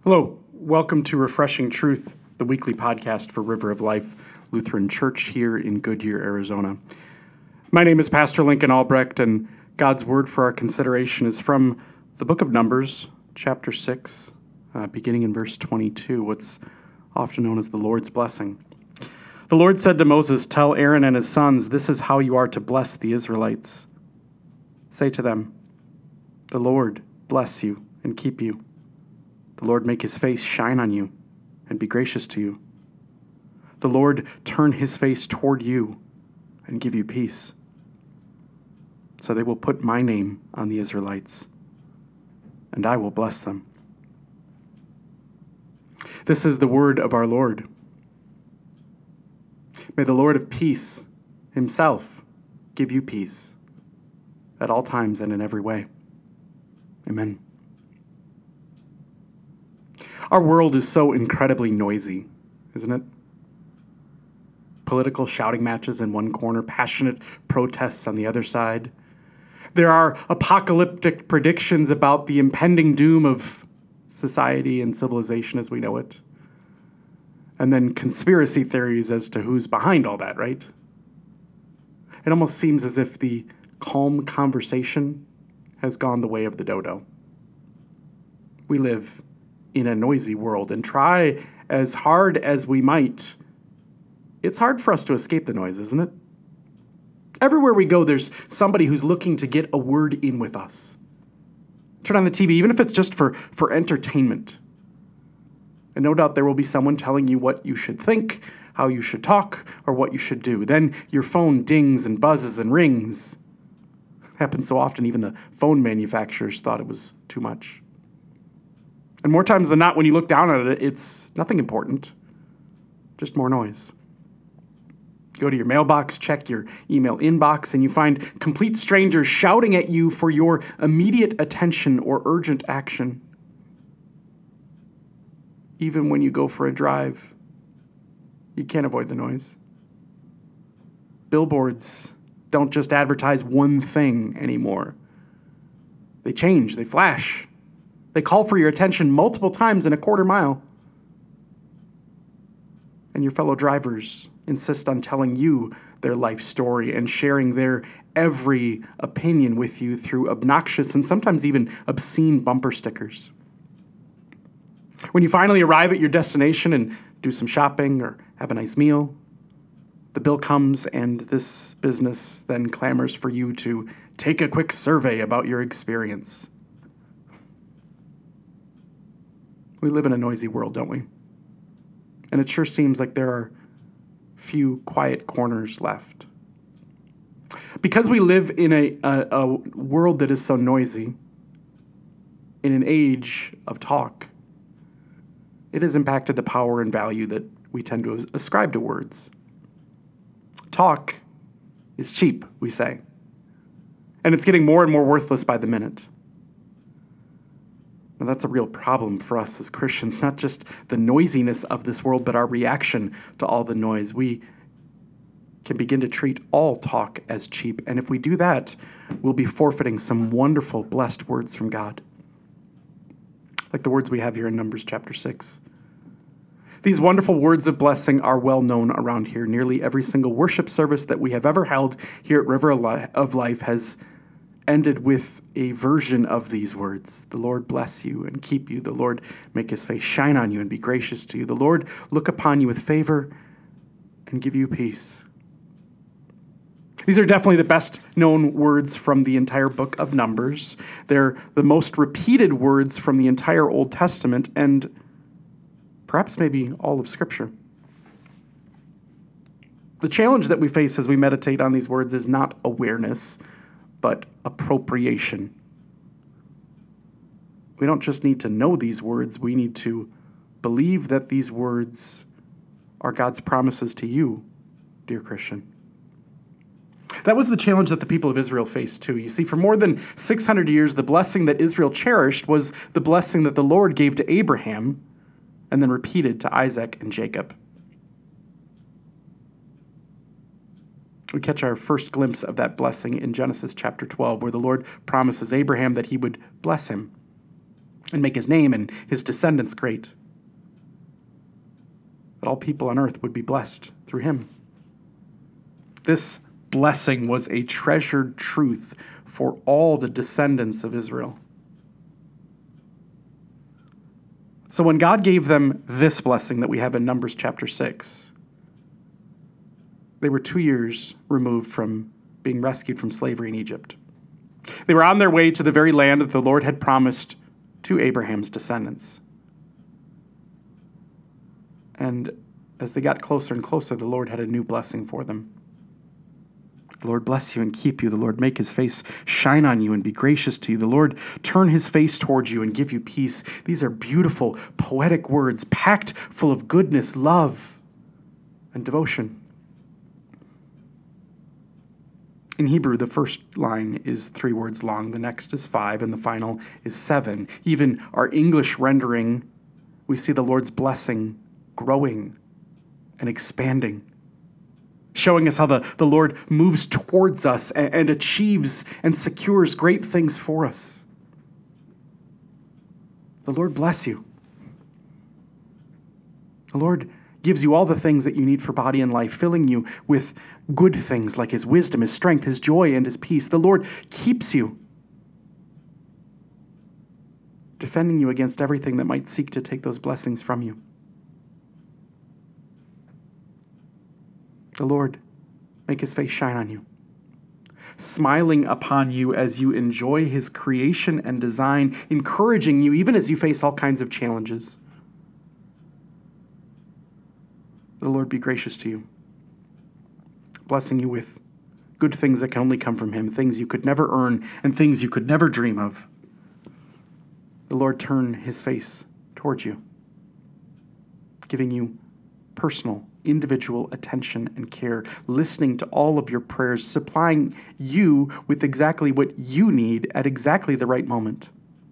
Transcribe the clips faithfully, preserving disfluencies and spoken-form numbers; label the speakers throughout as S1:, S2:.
S1: Hello, welcome to Refreshing Truth, the weekly podcast for River of Life Lutheran Church here in Goodyear, Arizona. My name is Pastor Lincoln Albrecht, and God's word for our consideration is from the book of Numbers, chapter six, uh, beginning in verse twenty-two, what's often known as the Lord's blessing. The Lord said to Moses, "Tell Aaron and his sons, this is how you are to bless the Israelites. Say to them, the Lord bless you and keep you. The Lord make his face shine on you and be gracious to you. The Lord turn his face toward you and give you peace. So they will put my name on the Israelites, and I will bless them." This is the word of our Lord. May the Lord of peace himself give you peace at all times and in every way. Amen. Our world is so incredibly noisy, isn't it? Political shouting matches in one corner, passionate protests on the other side. There are apocalyptic predictions about the impending doom of society and civilization as we know it. And then conspiracy theories as to who's behind all that, right? It almost seems as if the calm conversation has gone the way of the dodo. We live in a noisy world, and try as hard as we might, it's hard for us to escape the noise, isn't it? Everywhere we go, there's somebody who's looking to get a word in with us. Turn on the T V, even if it's just for, for entertainment. And no doubt there will be someone telling you what you should think, how you should talk, or what you should do. Then your phone dings and buzzes and rings. It happens so often, even the phone manufacturers thought it was too much. And more times than not, when you look down at it, it's nothing important, just more noise. Go to your mailbox, check your email inbox, and you find complete strangers shouting at you for your immediate attention or urgent action. Even when you go for a drive, you can't avoid the noise. Billboards don't just advertise one thing anymore. They change, they flash. They call for your attention multiple times in a quarter mile. And your fellow drivers insist on telling you their life story and sharing their every opinion with you through obnoxious and sometimes even obscene bumper stickers. When you finally arrive at your destination and do some shopping or have a nice meal, the bill comes and this business then clamors for you to take a quick survey about your experience. We live in a noisy world, don't we? And it sure seems like there are few quiet corners left. Because we live in a, a, a world that is so noisy, in an age of talk, it has impacted the power and value that we tend to ascribe to words. Talk is cheap, we say, and it's getting more and more worthless by the minute. Now, that's a real problem for us as Christians, not just the noisiness of this world, but our reaction to all the noise. We can begin to treat all talk as cheap, and if we do that, we'll be forfeiting some wonderful, blessed words from God, like the words we have here in Numbers chapter six. These wonderful words of blessing are well known around here. Nearly every single worship service that we have ever held here at River of Life has ended with a version of these words. The Lord bless you and keep you. The Lord make his face shine on you and be gracious to you. The Lord look upon you with favor and give you peace. These are definitely the best known words from the entire book of Numbers. They're the most repeated words from the entire Old Testament and perhaps maybe all of Scripture. The challenge that we face as we meditate on these words is not awareness, but appropriation. We don't just need to know these words, we need to believe that these words are God's promises to you, dear Christian. That was the challenge that the people of Israel faced too. You see, for more than six hundred years, the blessing that Israel cherished was the blessing that the Lord gave to Abraham and then repeated to Isaac and Jacob. We catch our first glimpse of that blessing in Genesis chapter twelve, where the Lord promises Abraham that he would bless him. and make his name and his descendants great. That all people on earth would be blessed through him. This blessing was a treasured truth for all the descendants of Israel. So when God gave them this blessing that we have in Numbers chapter six, they were two years removed from being rescued from slavery in Egypt. They were on their way to the very land that the Lord had promised to Abraham's descendants. And as they got closer and closer, the Lord had a new blessing for them. The Lord bless you and keep you. The Lord make his face shine on you and be gracious to you. The Lord turn his face towards you and give you peace. These are beautiful, poetic words, packed full of goodness, love, and devotion. In Hebrew, the first line is three words long, the next is five, and the final is seven. Even our English rendering, we see the Lord's blessing growing and expanding, showing us how the, the Lord moves towards us and, and achieves and secures great things for us. The Lord bless you. The Lord gives you all the things that you need for body and life, filling you with good things like his wisdom, his strength, his joy, and his peace. The Lord keeps you, defending you against everything that might seek to take those blessings from you. The Lord make his face shine on you, smiling upon you as you enjoy his creation and design, encouraging you even as you face all kinds of challenges. The Lord be gracious to you, blessing you with good things that can only come from him, things you could never earn and things you could never dream of. The Lord turn his face towards you, giving you personal, individual attention and care, listening to all of your prayers, supplying you with exactly what you need at exactly the right moment.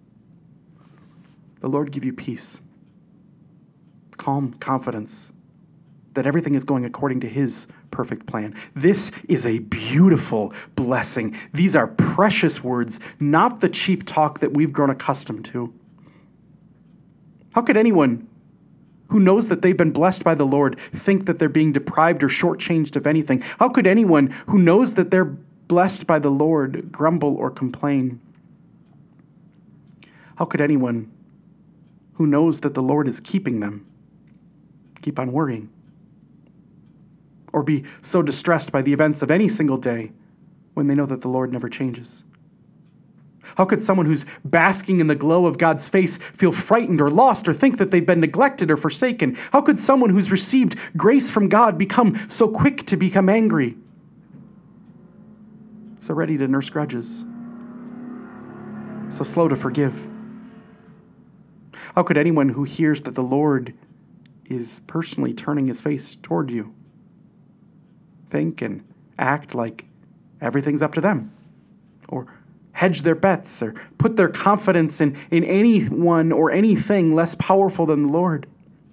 S1: The Lord give you peace, calm confidence that everything is going according to his perfect plan. This is a beautiful blessing. These are precious words, not the cheap talk that we've grown accustomed to. How could anyone who knows that they've been blessed by the Lord think that they're being deprived or shortchanged of anything? How could anyone who knows that they're blessed by the Lord grumble or complain? How could anyone who knows that the Lord is keeping them keep on worrying? Or be so distressed by the events of any single day when they know that the Lord never changes? How could someone who's basking in the glow of God's face feel frightened or lost or think that they've been neglected or forsaken? How could someone who's received grace from God become so quick to become angry, so ready to nurse grudges, so slow to forgive? How could anyone who hears that the Lord is personally turning his face toward you think and act like everything's up to them, or hedge their bets, or put their confidence in, in anyone or anything less powerful than the Lord?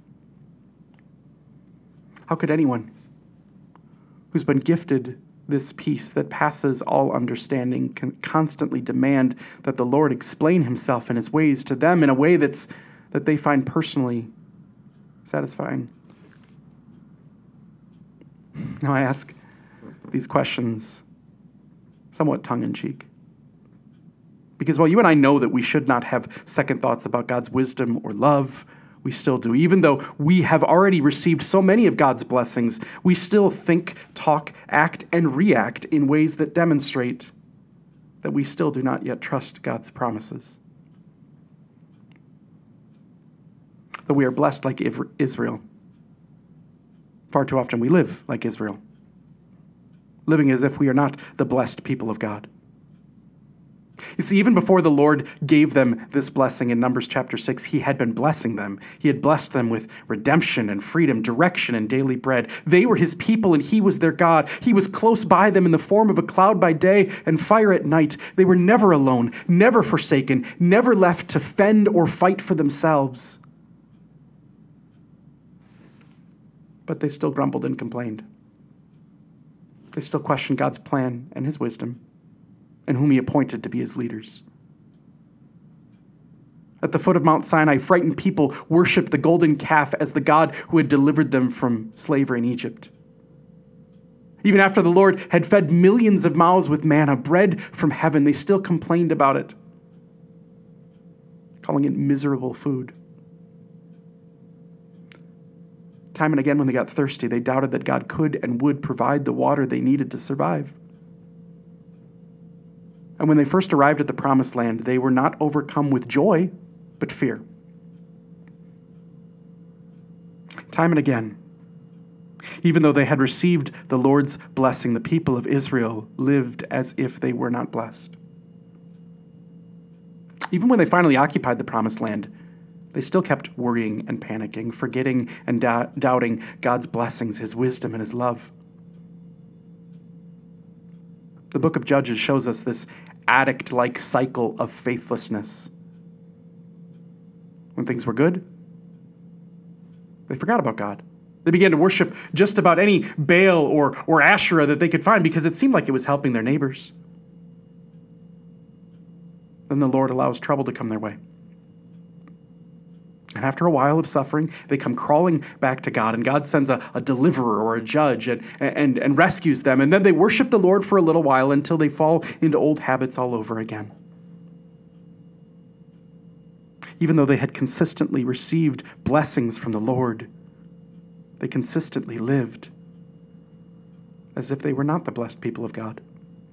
S1: How could anyone who's been gifted this peace that passes all understanding can constantly demand that the Lord explain himself and his ways to them in a way that's that they find personally satisfying? Now I ask these questions somewhat tongue-in-cheek, because while you and I know that we should not have second thoughts about God's wisdom or love, we still do. Even though we have already received so many of God's blessings, we still think, talk, act, and react in ways that demonstrate that we still do not yet trust God's promises. That we are blessed like Israel. Far too often we live like Israel, living as if we are not the blessed people of God. You see, even before the Lord gave them this blessing in Numbers chapter six, he had been blessing them. He had blessed them with redemption and freedom, direction and daily bread. They were his people and he was their God. He was close by them in the form of a cloud by day and fire at night. They were never alone, never forsaken, never left to fend or fight for themselves. But they still grumbled and complained. They still questioned God's plan and his wisdom, and whom he appointed to be his leaders. At the foot of Mount Sinai, frightened people worshiped the golden calf as the God who had delivered them from slavery in Egypt. Even after the Lord had fed millions of mouths with manna, bread from heaven, they still complained about it, calling it miserable food. Time and again, when they got thirsty, they doubted that God could and would provide the water they needed to survive. And when they first arrived at the Promised Land, they were not overcome with joy, but fear. Time and again, even though they had received the Lord's blessing, the people of Israel lived as if they were not blessed. Even when they finally occupied the Promised Land, they still kept worrying and panicking, forgetting and da- doubting God's blessings, his wisdom, and his love. The book of Judges shows us this addict-like cycle of faithlessness. When things were good, they forgot about God. They began to worship just about any Baal or, or Asherah that they could find because it seemed like it was helping their neighbors. Then the Lord allows trouble to come their way. And after a while of suffering, they come crawling back to God, and God sends a, a deliverer or a judge and, and, and rescues them. And then they worship the Lord for a little while until they fall into old habits all over again. Even though they had consistently received blessings from the Lord, they consistently lived as if they were not the blessed people of God.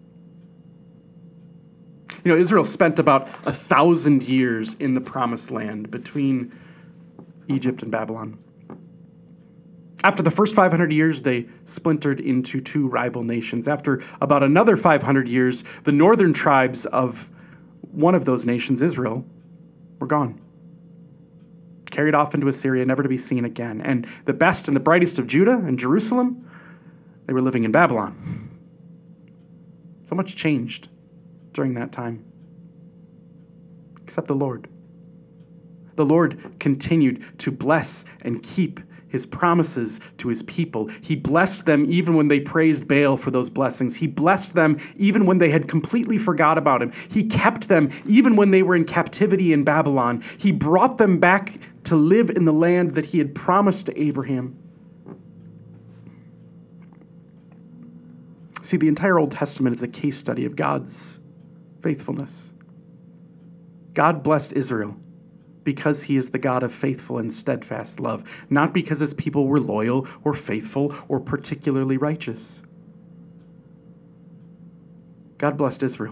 S1: You know, Israel spent about a thousand years in the Promised Land between Egypt and Babylon. After the first five hundred years, they splintered into two rival nations. After about another five hundred years, the northern tribes of one of those nations, Israel, were gone. Carried off into Assyria, never to be seen again. And the best and the brightest of Judah and Jerusalem, they were living in Babylon. So much changed during that time, except the Lord. The Lord continued to bless and keep his promises to his people. He blessed them even when they praised Baal for those blessings. He blessed them even when they had completely forgot about him. He kept them even when they were in captivity in Babylon. He brought them back to live in the land that he had promised to Abraham. See, the entire Old Testament is a case study of God's faithfulness. God blessed Israel because he is the God of faithful and steadfast love, not because his people were loyal or faithful or particularly righteous. God blessed Israel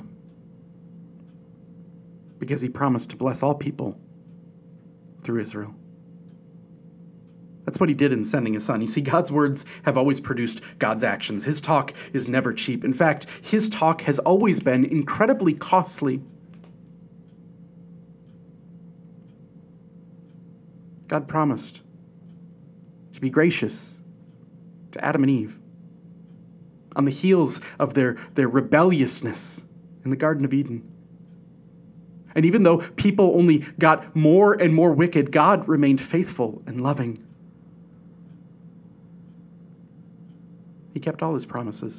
S1: because he promised to bless all people through Israel. That's what he did in sending his son. You see, God's words have always produced God's actions. His talk is never cheap. In fact, his talk has always been incredibly costly. God promised to be gracious to Adam and Eve on the heels of their, their rebelliousness in the Garden of Eden. And even though people only got more and more wicked, God remained faithful and loving. He kept all his promises.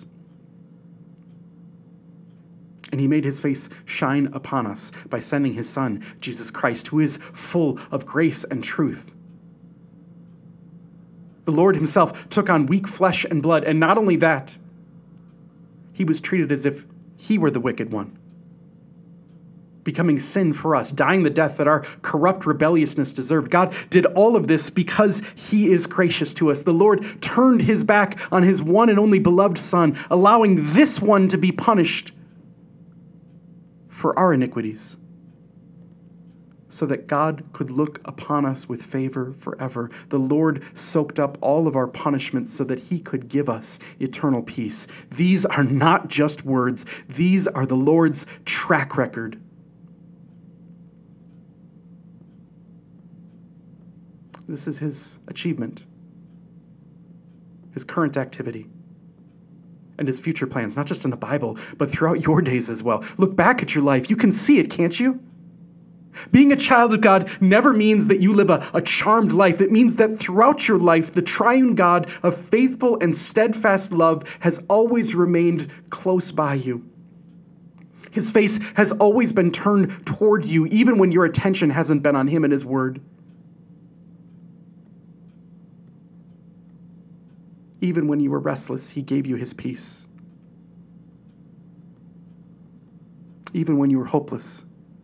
S1: And he made his face shine upon us by sending his son, Jesus Christ, who is full of grace and truth. The Lord himself took on weak flesh and blood, and not only that, he was treated as if he were the wicked one, becoming sin for us, dying the death that our corrupt rebelliousness deserved. God did all of this because he is gracious to us. The Lord turned his back on his one and only beloved Son, allowing this one to be punished for our iniquities, so that God could look upon us with favor forever. The Lord soaked up all of our punishments so that he could give us eternal peace. These are not just words. These are the Lord's track record. This is his achievement, his current activity, and his future plans, not just in the Bible, but throughout your days as well. Look back at your life. You can see it, can't you? Being a child of God never means that you live a, a charmed life. It means that throughout your life, the triune God of faithful and steadfast love has always remained close by you. His face has always been turned toward you, even when your attention hasn't been on him and his word. Even when you were restless, he gave you his peace. Even when you were hopeless,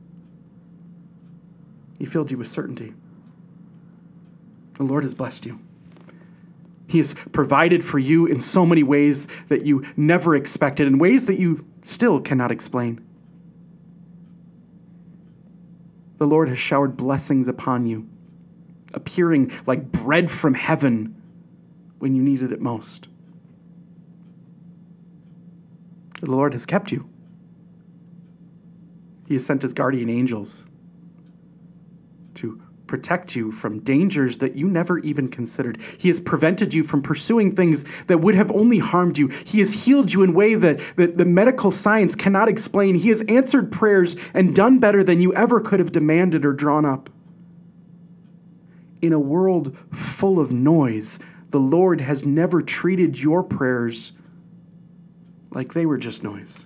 S1: he filled you with certainty. The Lord has blessed you. He has provided for you in so many ways that you never expected, in ways that you still cannot explain. The Lord has showered blessings upon you, appearing like bread from heaven when you needed it most. The Lord has kept you. He has sent his guardian angels to protect you from dangers that you never even considered. He has prevented you from pursuing things that would have only harmed you. He has healed you in a way that, that the medical science cannot explain. He has answered prayers and done better than you ever could have demanded or drawn up. In a world full of noise, the Lord has never treated your prayers like they were just noise.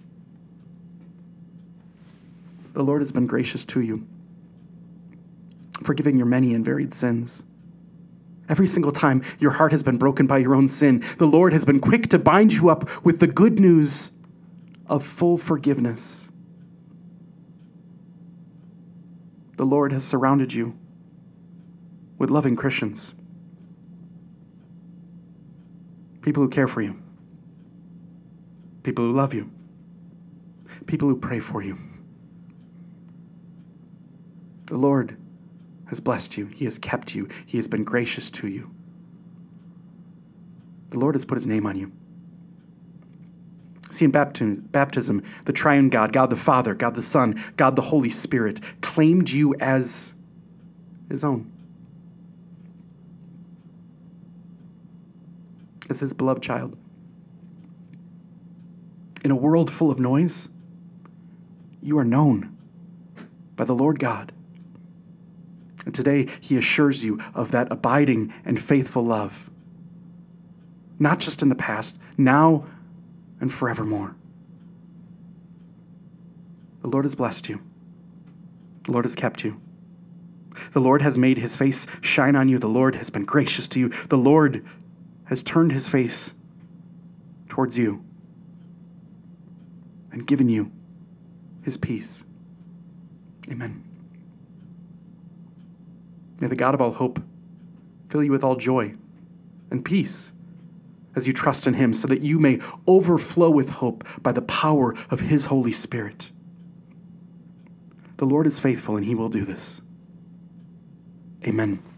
S1: The Lord has been gracious to you, forgiving your many and varied sins. Every single time your heart has been broken by your own sin, the Lord has been quick to bind you up with the good news of full forgiveness. The Lord has surrounded you with loving Christians, people who care for you, people who love you, people who pray for you. The Lord has blessed you. He has kept you. He has been gracious to you. The Lord has put his name on you. See, in baptism, the triune God, God the Father, God the Son, God the Holy Spirit, claimed you as his own, as his beloved child. In a world full of noise, you are known by the Lord God. And today, he assures you of that abiding and faithful love, not just in the past, now and forevermore. The Lord has blessed you. The Lord has kept you. The Lord has made his face shine on you. The Lord has been gracious to you. The Lord has turned his face towards you and given you his peace. Amen. May the God of all hope fill you with all joy and peace as you trust in him, so that you may overflow with hope by the power of his Holy Spirit. The Lord is faithful, and he will do this. Amen.